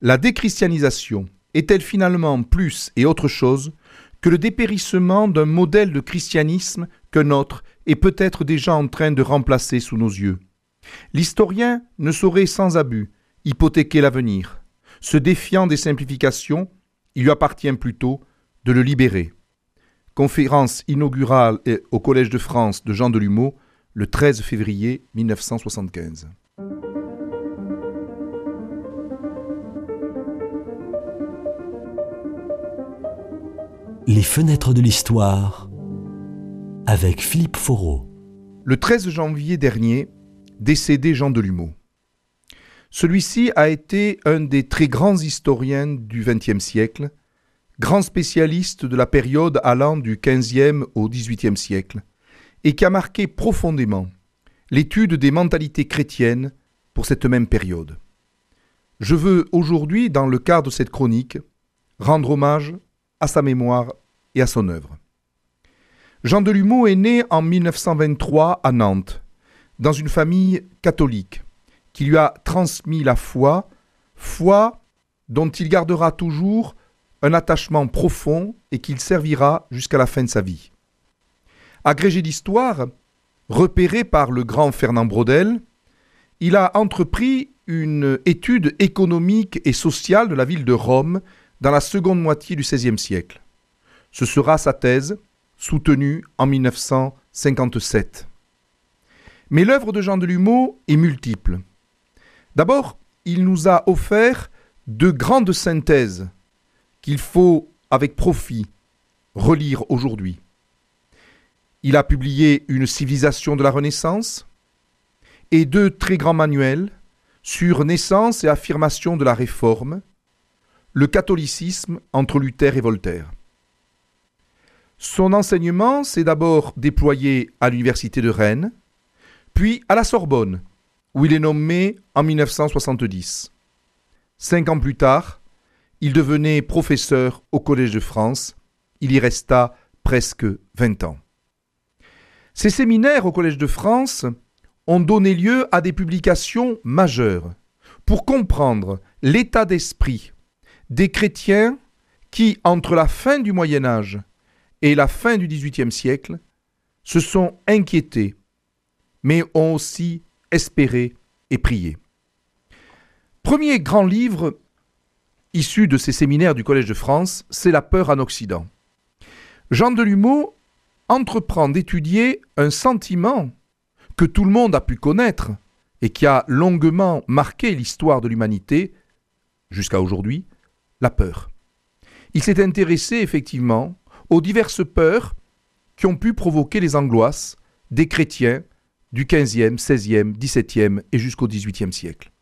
La déchristianisation est-elle finalement plus et autre chose que le dépérissement d'un modèle de christianisme qu'un autre est peut-être déjà en train de remplacer sous nos yeux? L'historien ne saurait sans abus hypothéquer l'avenir. Se défiant des simplifications, il lui appartient plutôt de le libérer. Conférence inaugurale au Collège de France de Jean Delumeau, le 13 février 1975. Les fenêtres de l'histoire avec Philippe Foreau. Le 13 janvier dernier, décédé Jean Delumeau. Celui-ci a été un des très grands historiens du XXe siècle, grand spécialiste de la période allant du XVe au XVIIIe siècle, et qui a marqué profondément l'étude des mentalités chrétiennes pour cette même période. Je veux aujourd'hui, dans le cadre de cette chronique, rendre hommage à sa mémoire et à son œuvre. Jean Delumeau est né en 1923 à Nantes, dans une famille catholique, qui lui a transmis la foi dont il gardera toujours un attachement profond et qu'il servira jusqu'à la fin de sa vie. Agrégé d'histoire, repéré par le grand Fernand Braudel, il a entrepris une étude économique et sociale de la ville de Rome dans la seconde moitié du XVIe siècle. Ce sera sa thèse, soutenue en 1957. Mais l'œuvre de Jean Delumeau est multiple. D'abord, il nous a offert de grandes synthèses qu'il faut, avec profit, relire aujourd'hui. Il a publié Une civilisation de la Renaissance et 2 très grands manuels sur naissance et affirmation de la Réforme, le catholicisme entre Luther et Voltaire. Son enseignement s'est d'abord déployé à l'université de Rennes, puis à la Sorbonne, où il est nommé en 1970. 5 ans plus tard, il devenait professeur au Collège de France. Il y resta presque 20 ans. Ces séminaires au Collège de France ont donné lieu à des publications majeures pour comprendre l'état d'esprit des chrétiens qui, entre la fin du Moyen-Âge et la fin du XVIIIe siècle, se sont inquiétés, mais ont aussi espéré et prié. Premier grand livre issu de ces séminaires du Collège de France, c'est La peur en Occident. Jean Delumeau entreprend d'étudier un sentiment que tout le monde a pu connaître et qui a longuement marqué l'histoire de l'humanité jusqu'à aujourd'hui, la peur. Il s'est intéressé effectivement aux diverses peurs qui ont pu provoquer les angoisses des chrétiens du XVe, XVIe, XVIIe et jusqu'au XVIIIe siècle.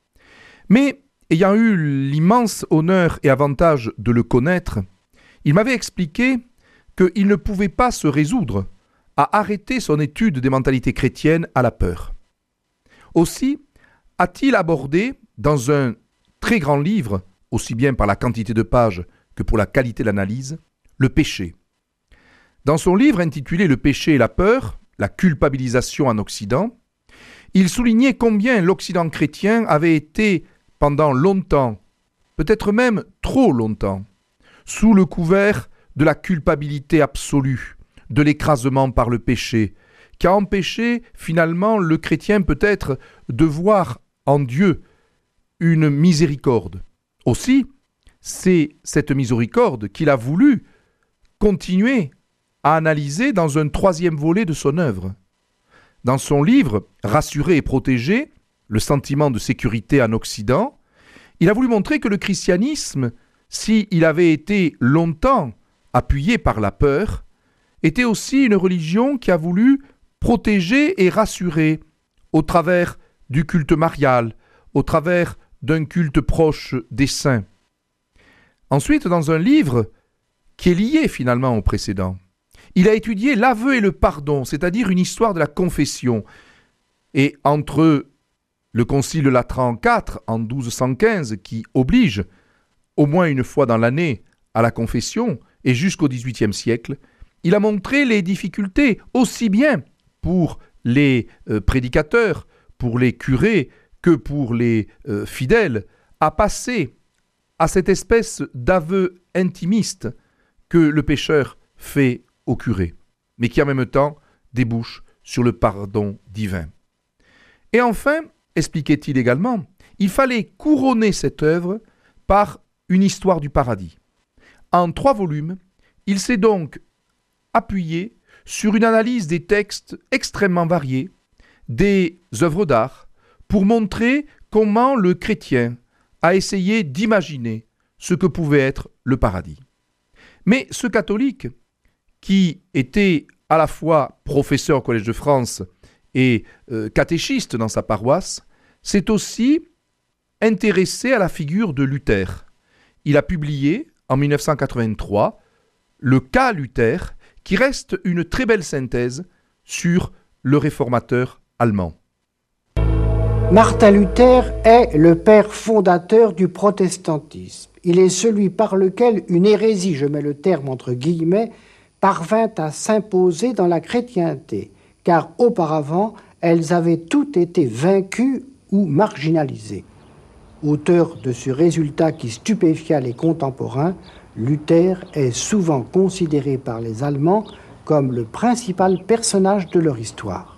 Mais, ayant eu l'immense honneur et avantage de le connaître, il m'avait expliqué qu'il ne pouvait pas se résoudre à arrêter son étude des mentalités chrétiennes à la peur. Aussi a-t-il abordé, dans un très grand livre, aussi bien par la quantité de pages que pour la qualité de l'analyse, le péché. Dans son livre intitulé « Le péché et la peur », la culpabilisation en Occident, il soulignait combien l'Occident chrétien avait été, pendant longtemps, peut-être même trop longtemps, sous le couvert de la culpabilité absolue, de l'écrasement par le péché, qui a empêché finalement le chrétien peut-être de voir en Dieu une miséricorde. Aussi, c'est cette miséricorde qu'il a voulu continuer à analyser dans un 3e volet de son œuvre. Dans son livre « Rassuré et protégé, le sentiment de sécurité en Occident », il a voulu montrer que le christianisme, s'il avait été longtemps appuyé par la peur, était aussi une religion qui a voulu protéger et rassurer au travers du culte marial, au travers d'un culte proche des saints. Ensuite, dans un livre qui est lié finalement au précédent, il a étudié l'aveu et le pardon, c'est-à-dire une histoire de la confession. Et entre le Concile Latran IV en 1215, qui oblige au moins une fois dans l'année à la confession, et jusqu'au XVIIIe siècle, il a montré les difficultés aussi bien pour les prédicateurs, pour les curés, que pour les fidèles, à passer à cette espèce d'aveu intimiste que le pécheur fait au curé, mais qui en même temps débouche sur le pardon divin. Et enfin, expliquait-il également, il fallait couronner cette œuvre par une histoire du paradis. En 3 volumes, il s'est donc appuyé sur une analyse des textes extrêmement variés, des œuvres d'art, pour montrer comment le chrétien a essayé d'imaginer ce que pouvait être le paradis. Mais ce catholique, qui était à la fois professeur au Collège de France et catéchiste dans sa paroisse, s'est aussi intéressé à la figure de Luther. Il a publié en 1983 le cas Luther, qui reste une très belle synthèse sur le réformateur allemand. Martin Luther est le père fondateur du protestantisme. Il est celui par lequel une hérésie, je mets le terme entre guillemets, parvint à s'imposer dans la chrétienté, car auparavant, elles avaient toutes été vaincues ou marginalisées. Auteur de ce résultat qui stupéfia les contemporains, Luther est souvent considéré par les Allemands comme le principal personnage de leur histoire.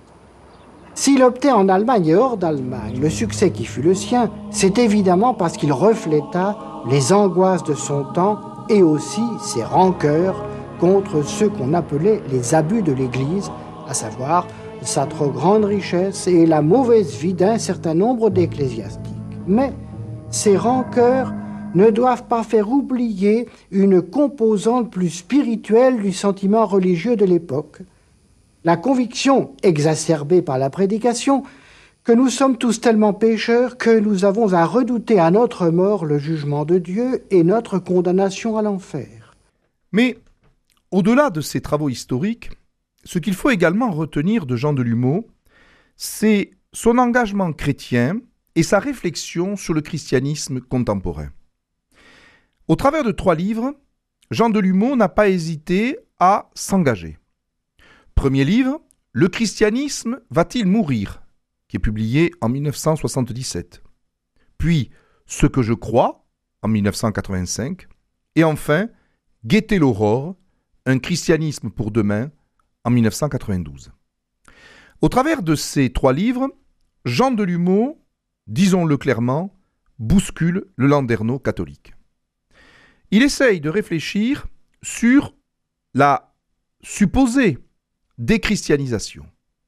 S'il obtint en Allemagne et hors d'Allemagne le succès qui fut le sien, c'est évidemment parce qu'il refléta les angoisses de son temps et aussi ses rancœurs contre ceux qu'on appelait les abus de l'Église, à savoir sa trop grande richesse et la mauvaise vie d'un certain nombre d'ecclésiastiques. Mais ces rancœurs ne doivent pas faire oublier une composante plus spirituelle du sentiment religieux de l'époque, la conviction, exacerbée par la prédication, que nous sommes tous tellement pécheurs que nous avons à redouter à notre mort le jugement de Dieu et notre condamnation à l'enfer. Mais au-delà de ces travaux historiques, ce qu'il faut également retenir de Jean Delumeau, c'est son engagement chrétien et sa réflexion sur le christianisme contemporain. Au travers de 3 livres, Jean Delumeau n'a pas hésité à s'engager. Premier livre, Le christianisme va-t-il mourir ? Qui est publié en 1977. Puis Ce que je crois, en 1985. Et enfin, Guetter l'aurore, un christianisme pour demain, en 1992. Au travers de ces 3 livres, Jean Delumeau, disons-le clairement, bouscule le landerneau catholique. Il essaye de réfléchir sur la supposée déchristianisation.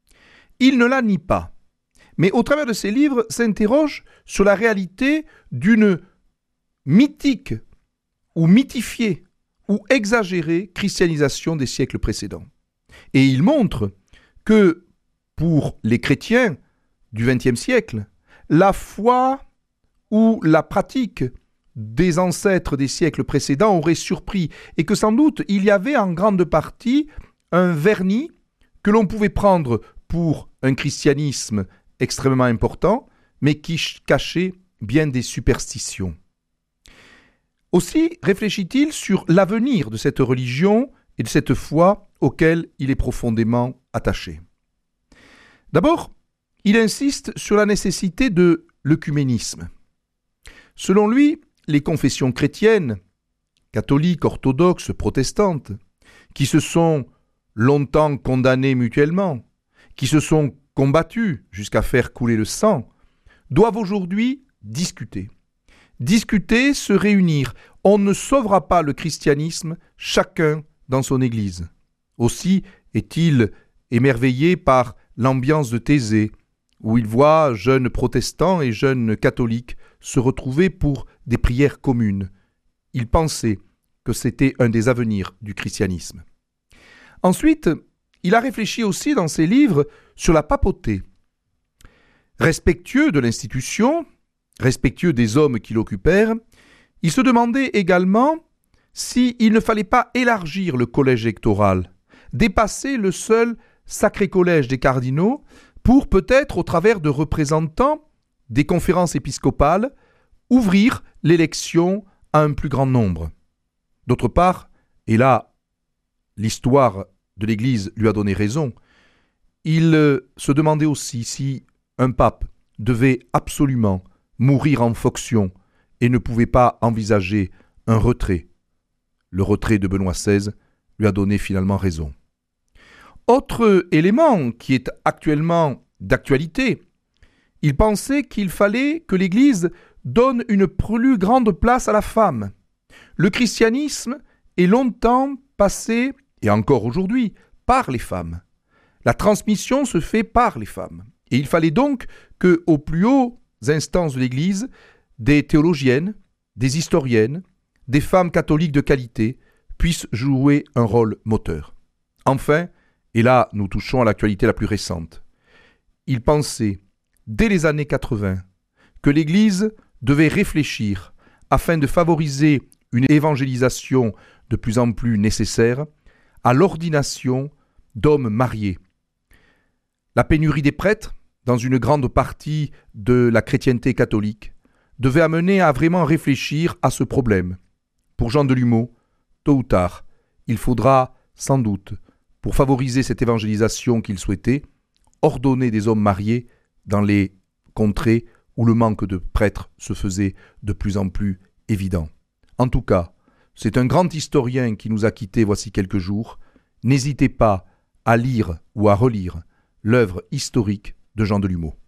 Il ne la nie pas, mais au travers de ses livres s'interroge sur la réalité d'une mythique ou mythifiée ou exagérée christianisation des siècles précédents. Et il montre que pour les chrétiens du XXe siècle, la foi ou la pratique des ancêtres des siècles précédents aurait surpris et que sans doute il y avait en grande partie un vernis que l'on pouvait prendre pour un christianisme extrêmement important, mais qui cachait bien des superstitions. Aussi réfléchit-il sur l'avenir de cette religion et de cette foi auquel il est profondément attaché. D'abord, il insiste sur la nécessité de l'œcuménisme. Selon lui, les confessions chrétiennes, catholiques, orthodoxes, protestantes, qui se sont longtemps condamnées mutuellement, qui se sont combattues jusqu'à faire couler le sang, doivent aujourd'hui discuter. Discuter, se réunir. On ne sauvera pas le christianisme, chacun dans son église. Aussi est-il émerveillé par l'ambiance de Thésée, où il voit jeunes protestants et jeunes catholiques se retrouver pour des prières communes. Il pensait que c'était un des avenirs du christianisme. Ensuite, il a réfléchi aussi dans ses livres sur la papauté. Respectueux de l'institution, respectueux des hommes qui l'occupèrent, il se demandait également s'il ne fallait pas élargir le collège électoral, dépasser le seul sacré collège des cardinaux pour peut-être, au travers de représentants des conférences épiscopales, ouvrir l'élection à un plus grand nombre. D'autre part, et là, l'histoire de l'Église lui a donné raison, il se demandait aussi si un pape devait absolument mourir en fonction et ne pouvait pas envisager un retrait. Le retrait de Benoît XVI lui a donné finalement raison. Autre élément qui est actuellement d'actualité, il pensait qu'il fallait que l'Église donne une plus grande place à la femme. Le christianisme est longtemps passé, et encore aujourd'hui, par les femmes. La transmission se fait par les femmes. Et il fallait donc que, aux plus hautes instances de l'Église, des théologiennes, des historiennes, des femmes catholiques de qualité puissent jouer un rôle moteur. Enfin, et là nous touchons à l'actualité la plus récente, il pensait, dès les années 80, que l'Église devait réfléchir afin de favoriser une évangélisation de plus en plus nécessaire à l'ordination d'hommes mariés. La pénurie des prêtres, dans une grande partie de la chrétienté catholique, devait amener à vraiment réfléchir à ce problème. Pour Jean Delumeau, tôt ou tard, il faudra sans doute, pour favoriser cette évangélisation qu'il souhaitait, ordonner des hommes mariés dans les contrées où le manque de prêtres se faisait de plus en plus évident. En tout cas, c'est un grand historien qui nous a quittés voici quelques jours. N'hésitez pas à lire ou à relire l'œuvre historique de Jean Delumeau.